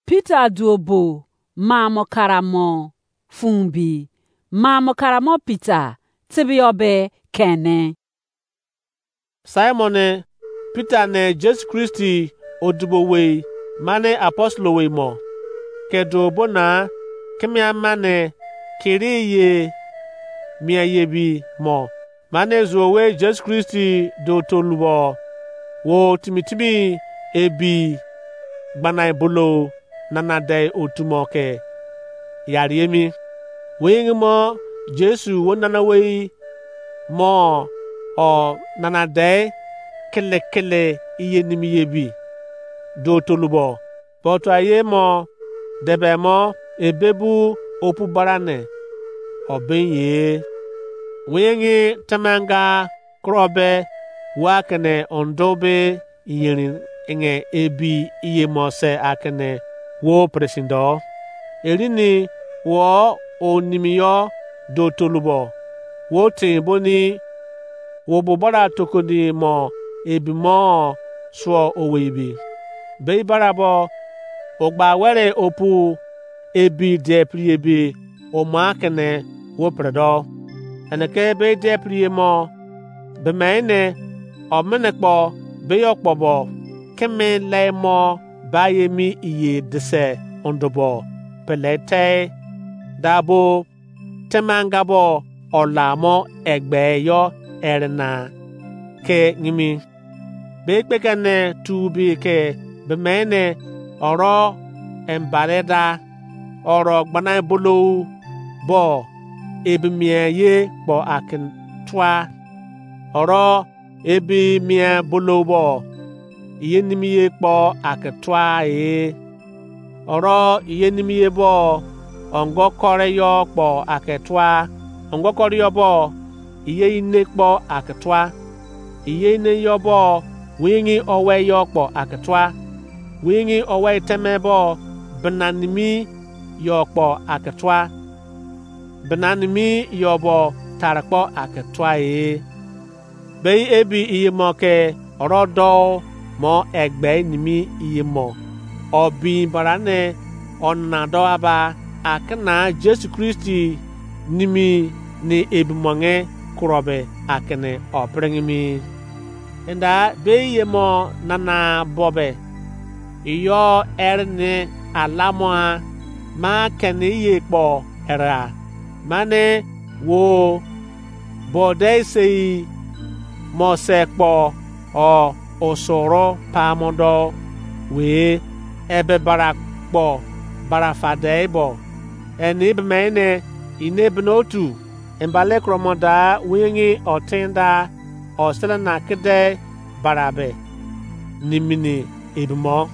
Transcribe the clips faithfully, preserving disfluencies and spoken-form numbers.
Peter duobo mamo karamo fumbi mamo karamo Peter tibi obe kene. Simon Peter ne Jesu Kristi odubo we mane apostolo we mo ke duobo na kemia mane kiriye mia yebi mo mane zowe Jesu Kristi do tolubo wo timitimi ebi gbanai bolo nana dai otumo ke yariemi wing mo Jesu wo nana we mo o nana dai kele kele iye nimi yebi do tolubo poto aye mo debe mo ebebu opu barane obenye wengi tamanga krobe wakene ondobe iyerin enge ebi iye mose akene wo presindo erini wo onimiyo do tolubo wo timboni wo bobara tokodi mo ebi mo so owebi be barabo ogba were opu ebi de priebi o makene wo predo eneke be de prie mo be mene o menekpo be yokpobo keme le mo baye mi iye dese ondobo pelete dabo temangabo olamo egbe yo erna ke ngimi be pekane tubi ke be mene oro embareda oro gbanai bolo bo ebimie ye bo akin twa oro ebi mie bolo bo iye nimiye kpo aketwa e oro iye nimiye bo ongo kore yo kpo aketwa ongo kore yo bo iye ine kpo aketwa iye ine yo bo wingi owe yo kpo aketwa wingi owe teme bo benanimi yo kpo aketwa benanimi yo bo tarakpo aketwa e be ebi iye moke orodo mo egbe nimi iye mo obi barane onado aba akena Jesu Kristi nimi ni ebi monge kurobe akene oprengimi enda be iye mo nana bobe iyo erne alamo ma kene iye kpo era mane wo bode sei mo sekpo o osoro pamodo we ebe barakpo barafadebo eni bemene inebnotu embale kromoda wingi otenda oselana kede barabe nimini ibmo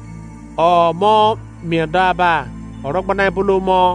o mo miadaba orogbana bulu mo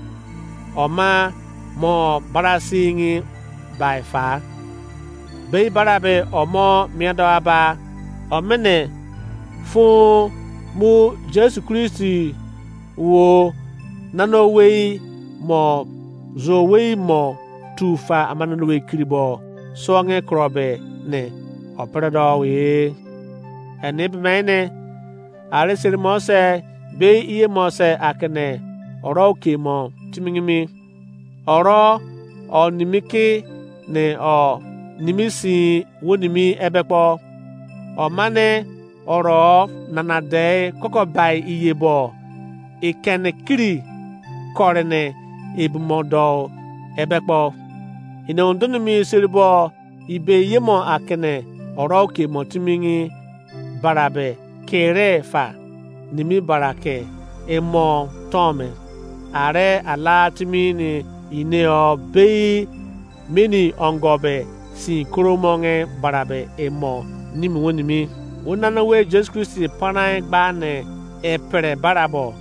oma mo barasingi baifa be barabe omo miadaba omene fu mu Jesu Kristi wo nanowe mo zowe mo tufa amanowe kribo songe krobe ne operedo we enib mene ale sir mose be iye mose akene oro ke mo timingimi oro onimiki ne o nimisi wonimi ebekpo o mane oro nanade kokobai iyebo ikene kiri korene ibmodo ebekpo ine ondunimi sirbo ibe yemo akene oro ke motimingi barabe kere fa nimi barake emo tome are ala timini ine o be mini ongobe si kromonge barabe emo nimi wonimi wonana we Jesu Kristi panai gbane e pere barabo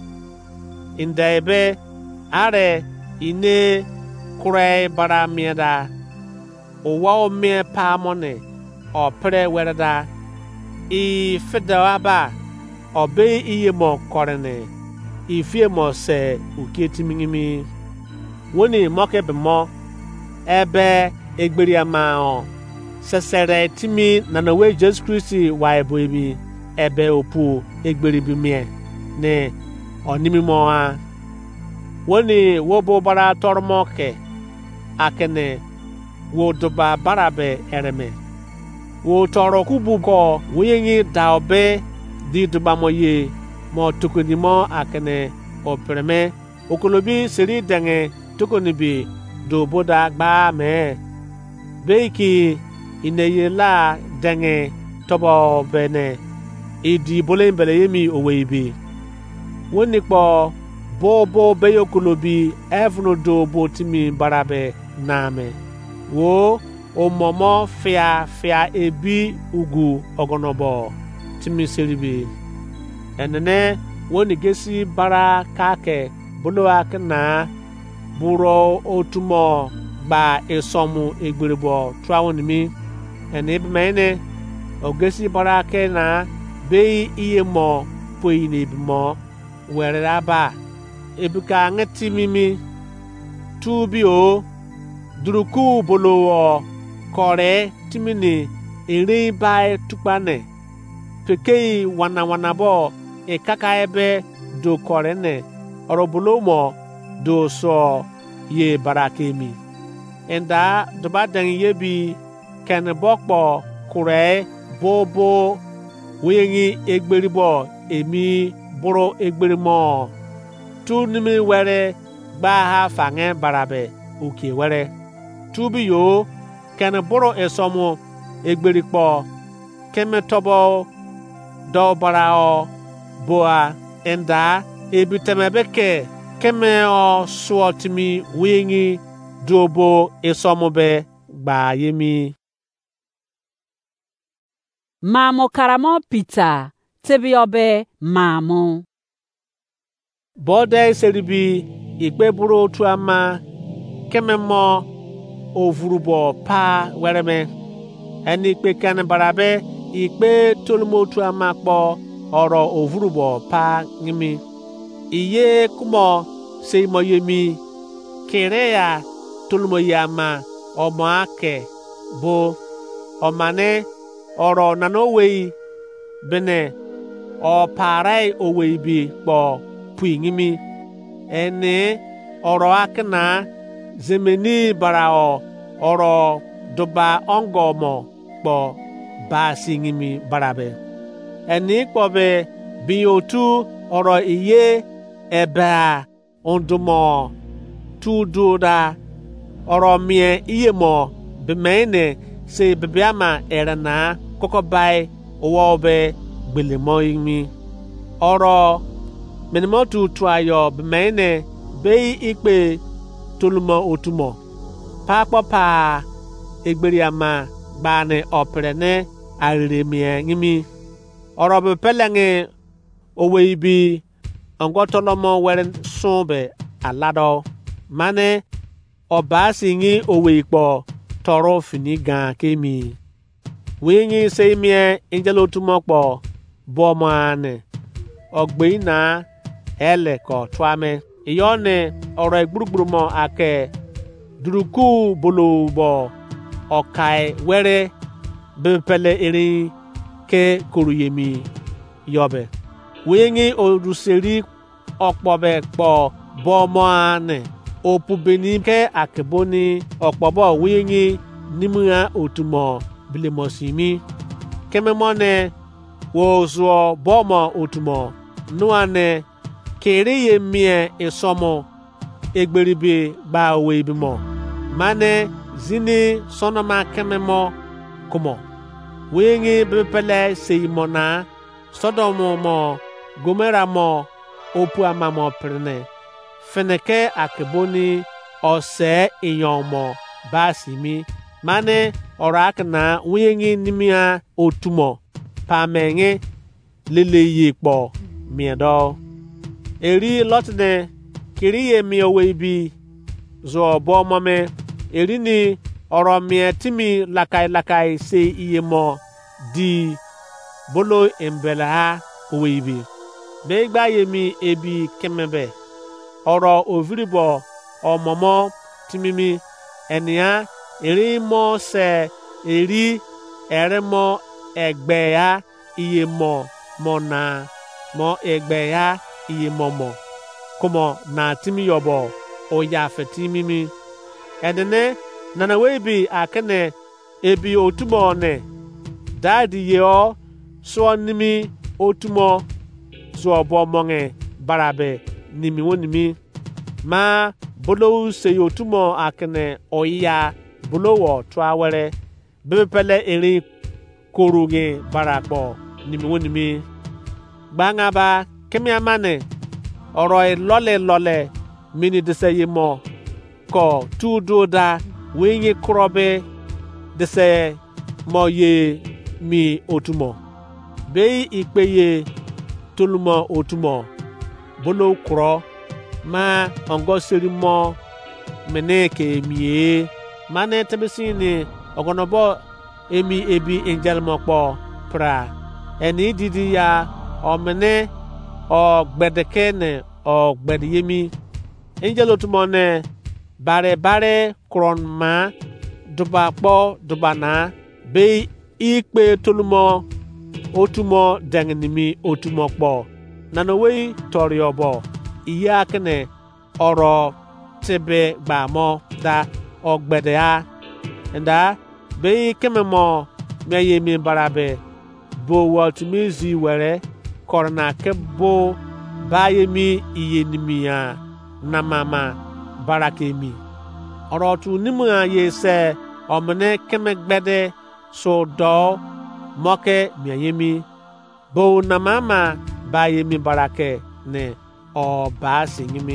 indebe are ine kure bara mieda owa o me pamone o pere werada i fedawaba obe iye mo korene ifie mo se uketi mingimi woni moke be mo ebe egberi ama o sesere timi nana we Jesu Kristi wa ebo ebi ebe opu egberi bi mie ne onimi mo a woni wo bo bara tormo ke akene wo doba barabe ereme wo toro kubu ko wuyengi daobe di doba mo ye mo tukuni mo akene o preme okolobi seri denge tukuni bi do boda gba me beiki ineye la denge tobo bene idi bolen bele yemi oweibi woni po bobo beyo kolobi evno do botimi barabe name wo o momo fia fia ebi ugu ogonobo timi seribi enene woni gesi bara kake bolo akna buro otumo gba esomu egberibo trawoni mi ene bimene ogesi bara ke na be iye mo poine bimo were aba ebuka ngati mimi tubi o duruku bolo kore timini ere bai tukpane pekei wana wana bo e kaka ebe do kore ne orobolo mo do so ye barakemi enda doba dan yebi ken bokpo kure bobo wengi egberibo emi boro egberimo tu nimi were gba ha fange barabe uke were tubi yo ken boro esomo egberikpo keme tobo do barao boa enda ebitemebeke keme o suotimi wingi dobo esomo be gba yemi Mamo karamo Peter tebiobe mamo bode seribi ikpe buru tuama kememo ovurubo pa wereme eni ikpe kan barabe ikpe tolumo tuama kpo oro ovurubo pa ngimi iye kumo seimo yemi kereya tolumo yama omo ake bo omane oro nanowei bene o parai owei bi kpo puingimi ene oro akna zemeni barao oro doba ongomo kpo basingimi barabe eni kpo be biotu oro iye eba ondumo tududa oro mie iye mo bemene se bebiama erana kokobai owobe gbelemoimi oro menimotu tuayo bemene bei ikpe tolumo otumo pakpo pa egberiama bane oprene aremie ngimi oro be pelenge oweibi angotolomo weren sobe alado mane obasingi oweikpo toro finiga kemi wingi seimie ingelo tumokpo bomane ogbeina ele ko twame iyone oro egburugburumo ake duruku bolobo okai were bepele eri ke koruyemi yobe wingi oduseri okpobe kpo bomane opubeni ke akeboni okpobo wingi nimua otumo bilemosimi kememone wozo bomo otumo nuane keriye mie esomo egberibe ba weibimo mane zini sonoma kememo kumo wingi bepele seimona sodomo mo gomera mo opu amamo prene feneke akeboni ose iyomo basimi mane orakna wingi nimia otumo pamenge leleye kpo miedo eri lotne kiriye mioweibi zo bomome eri ni oro mietimi lakai lakai se iyemo di bolo embela oweibi begba yemi ebi kemebe oro oviribo omomo timimi enia eri mo se eri eremo egbeya iyemo mona mo egbeya iye momo komo na timi yobo o ya fetimi mi edene nana webi akene ebi otumo ne dadi yo so nimi otumo so bo monge barabe nimi wonimi ma bolo se otumo akene oya bolo wo twawere bebepele eri koruge barakpo nimi wonimi gbanga ba kemi amane oroi lole lole mini dese yimo ko tududa wenye krobe dese mo ye mi otumo be ikpeye tolumo otumo bolo kro ma ongo serimo meneke miye mane tebesini ogonobo emi ebi angel mokpo pra eni didi ya omene o gbedekene o gbediyemi angel otumo ne bare bare kronma duba kpo duba na be ikpe tolumo otumo dengnimi otumo kpo nanowei toriobo iya kene oro tebe gbamo da ogbedea nda be kememo meyemi barabe bo watimizi were korna kebo bayemi iyenimia namama barakemi orotu nimua yese omne kemegbede so do moke miayemi bo namama bayemi barake ne o basingimi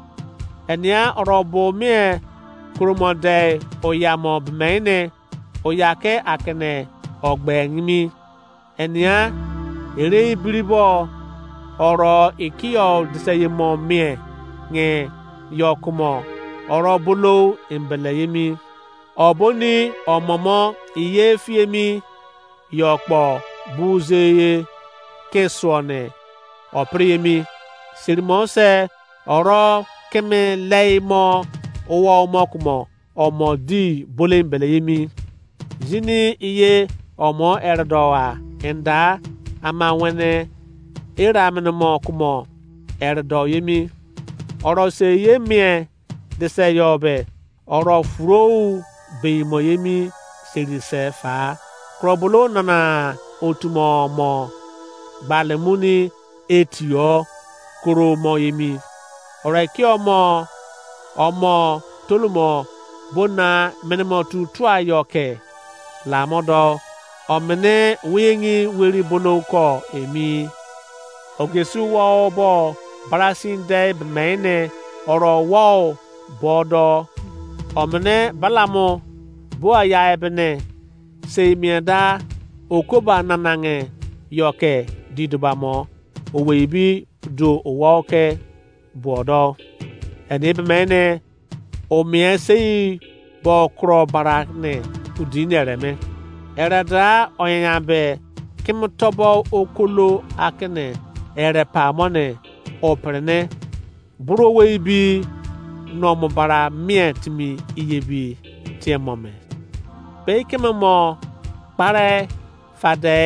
enia orobo me kromode oyamo bmene oyake akene ogbengimi enia ere ibribo oro ikio diseyemo me nge yokumo oro bolo embeleyemi oboni omomo iye fiemi yokpo buzeye kesone opriemi sirimose oro keme leimo owo omokumo omodi bole embeleyemi jini iye omo erdoa enda ama wene iramnemo kumo erdo yemi oro se yemie dese yobe oro furo beimo yemi serise fa krobolo nana otumo mo balemuni etio koro mo yemi oro ki omo omo tolumo bona menemo tu tua yoke la modo omene wingi weri bono ko emi ogesu wo bo barasinde bmene oro wo bodo omene balamo bo aya ebene seimieda okoba nanange yoke didubamo owebi do owoke bodo ene bmene omie sei bo kro barakne udinereme erada onyabe kimtobo okolo akene ere pamone oprene burowe bi no mobara mietmi iyebi tiemome be kememo pare fade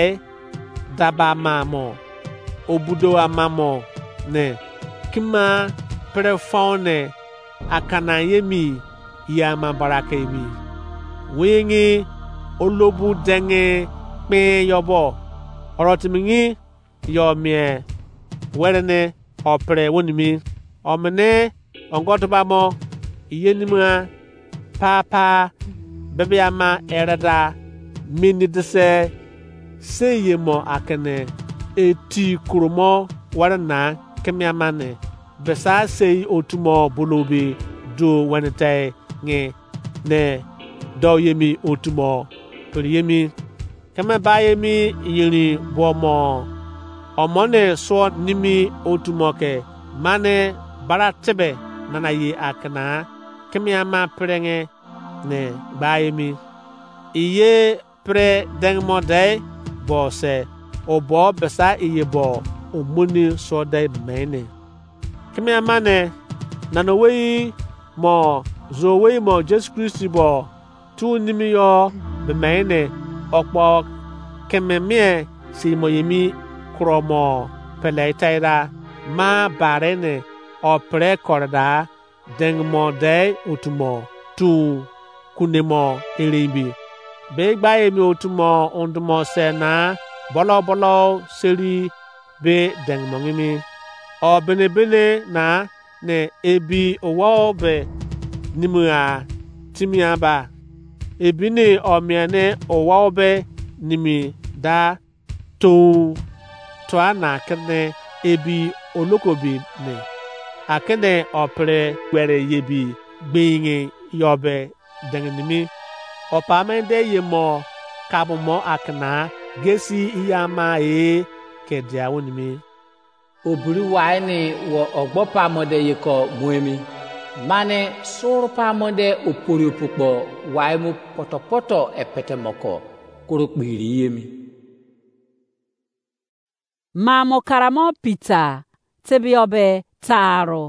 daba mamo obudo amamo ne kima prefone akana yemi yama barakemi wingi olobu denge pe yobo orotimingi yomie werene opre wonimi omene ongotobamo iyenimua papa bebeama erada minidese seyemo akene eti kurumo warana kemiamane besa sei otumo bolobi do wenete nge ne do yemi otumo periyemi keme bayemi yiri bomo omone so nimi otumoke mane baratebe nana yi akana kemiama prenge ne bayemi iye pre dengmode bose obo besa iye bo omoni so dai mene kemiama ne nanowei mo zowei mo Jesus Christ bo tu nimi yo bemene okpo kememie si moyemi kromo peleitaira ma barene opre korda dengmo de utumo tu kunemo elimbi be gba emi otumo ondumo sena bolo bolo seri be dengmo ngimi o bene bene na ne ebi owo be nimua timiaba ebini omiane owo be nimi da to to ana kene ebi olokobi ne akene opre gwere yebi gbinge yobe dengnimi opamende yemo kabumo akna gesi iyama e kedia wonimi obiri waini wo ogbopa mode yiko muemi mane surpa mode opori opukpo waimu potopoto epete moko kurukpiri yemi Mamo karamo Peter tebiobe taro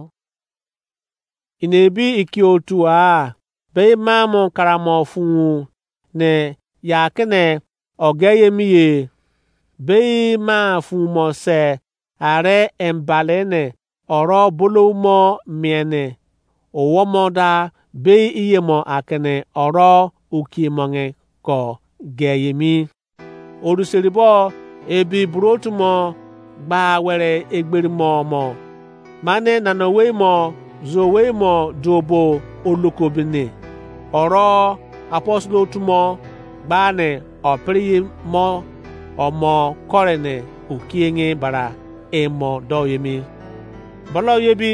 inebi iki otu a be mamo karamo funu ne yakene ogeyemiye be ma fumo se are embalene oro bulumo miene owomoda be iyemo akene oro ukimonge ko geyemi oruseribo ebi brotumo gba were egberimo mo mane nanowe mo zowe mo dobo olukobine oro apostolo tumo gbane opri mo omo korene ukienge bara emo doyemi bolo yebi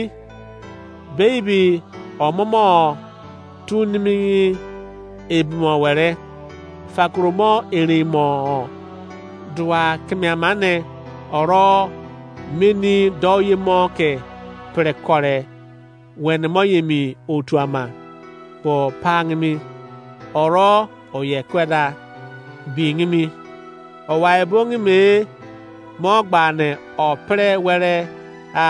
baby omomo tunimi ebimo were fakromo erimo dua kemiamane oro mini doyemo ke prekore when moyemi otuama po pangmi oro oyekweda bingimi owaibongime mogbane opre were a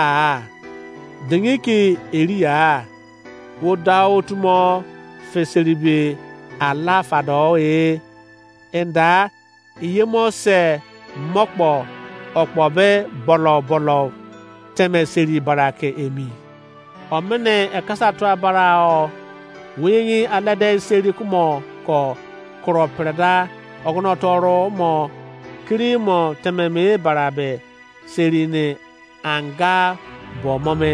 dengiki eria woda otumo feseribe ala fado e enda iyemo se mokpo okpobe bolo bolo temeseri barake emi omene ekasa to abara o wingi alade seri kumo ko kropreda ognotoro mo krimo tememe barabe serine anga bomome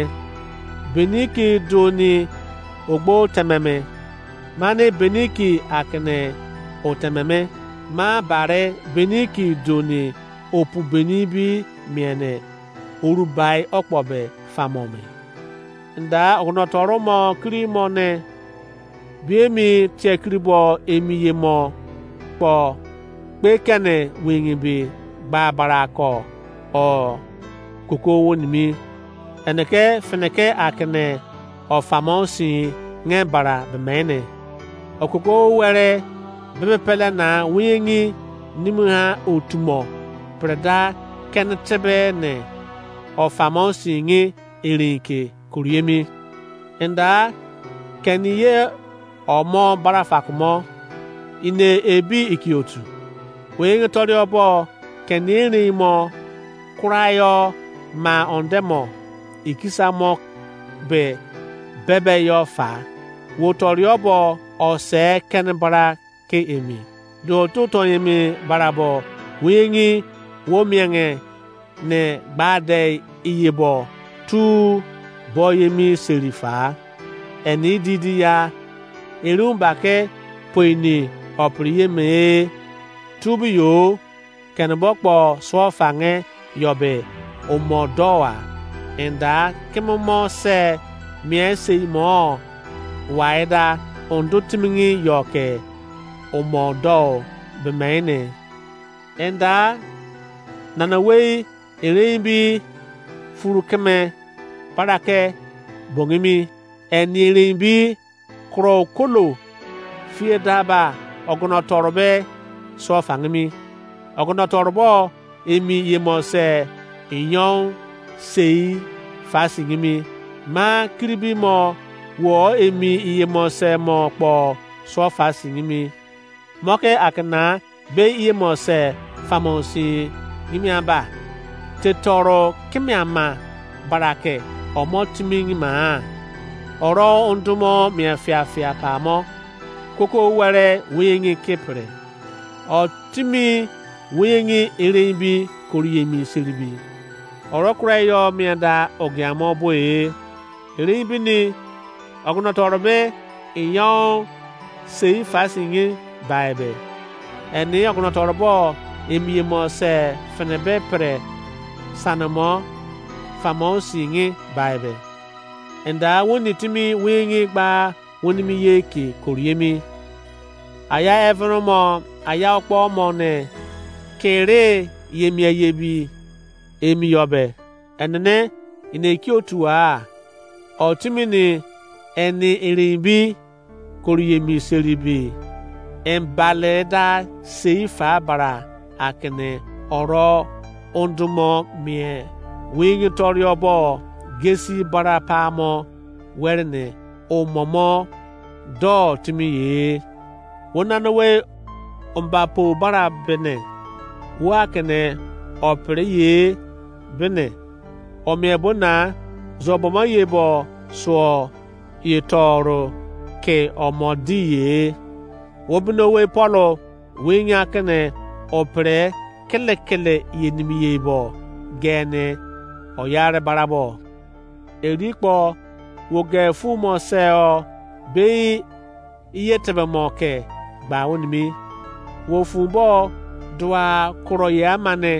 beniki doni ogbo tememe mane beniki akne otememe ma bare beniki doni opu benibi miene urubai okpobe famome nda ognotoro mo krimo ne biemi tekribo emiyemo po pekene wingibi babarako o koko wonimi eneke feneke akne o famosi nge bara bemene okoko were bebepele na wingi nimuha otumo preda kenetebe ne o famosi nge irinke kuriemi enda keniye omo barafakumo ine ebi ikiotu wee tori obo keniri mo kurayo ma ondemo ikisamo be bebe yo fa wo tori obo ose kenbara ke emi do tuto yemi barabo wingi wo mienge ne bade iyebo tu boyemi serifa eni didi ya erumbake poini opriyeme tubiyo kenbokpo sofange yobe omodoa enda kemomo se miese mo waida ondotimingi yoke omodo bemene enda nanawe erebi furukeme parake bongimi enirimbi krokolo fiedaba ogonotorobe sofangmi ogonotorobo emi yemose inyon sei fasingmi ma kribimo wo emi yemose mo po sofasingmi moke akna be yemose famosi gimiaba tetoro kimiama barake omo timi ma oro ondumo miafiafia pa mo koko were wengi kepre o timi wengi erebi koriyemi siribi oro kura yo miada ogiamo boye erebi ni oguno torbe iyon sei fasingi baibe eni oguno torbo emiemo se fenebe pre sanamo famo singi baibe enda woni timi wengi gba woni mi yeke koriyemi aya evromo aya okpo mo ne kere yemi ayebi emi yobe enene ineki otua otimi ni eni irinbi koriyemi seribi embaleda seifa bara akene oro ondumo mie wingi toriobo gesi bara pamo werne omomo do timi ye wonanowe ombapo bara bene wakene opre ye bene omiebona zoboma yebo so yetoro ke omodi ye wobinowe polo winya kene opre kele kele yenimi yebo gene oyare barabo erikpo woge fumo seo be iyetebe moke ba wonimi wo fubo dwa kuro ya mane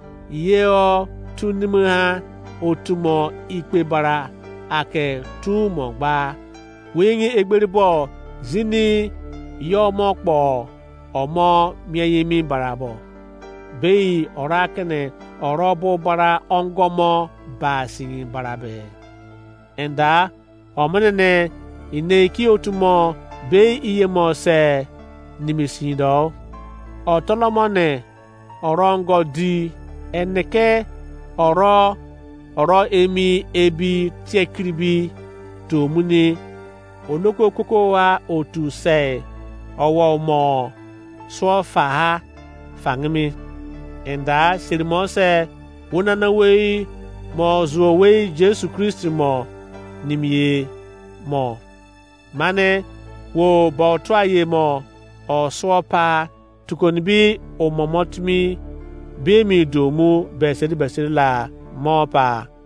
yeo tunimha otumo ikpe bara ake tumo gba wingi egberibo zini yomo kpo omo mieyemi barabo bei orakene orobo bara ongomo basi barabe enda omenene ineki otumo bei iyemo se nimisindo otolomone orongo di eneke oro oro emi ebi tiekribi tomuni onoko koko wa otu se owo mo so faha fangmi enda sirimo se wonana we mo zuo we Jesu Kristi mo nimie mo mane wo bo twaye mo o so pa tukoni bi o momotmi be mi domu besedi besedi la mo pa